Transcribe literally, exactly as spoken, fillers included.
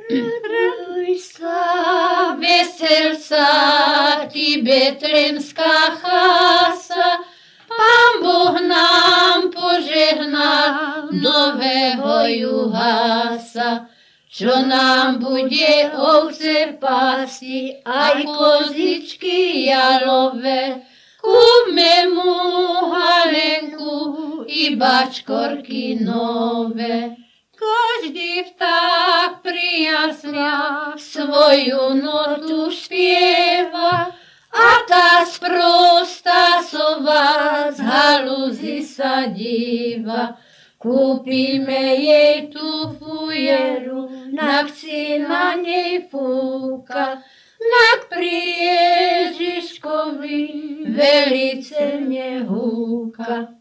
Raduj sa, vesel sa, ti Betlehemská chása, Pán Boh nám požehná nového juhása, čo nám bude ovce pásti, aj kozičky jalové. Kúpme mu halenku i bačkorky nové. Každý vták prijasňa svoju notu spieva, a tá sprostá sova z halúzy sa díva. Kúpime jej tú fujeru, nak si na nej fúka, nak pri Ježiškovi velice nehúka.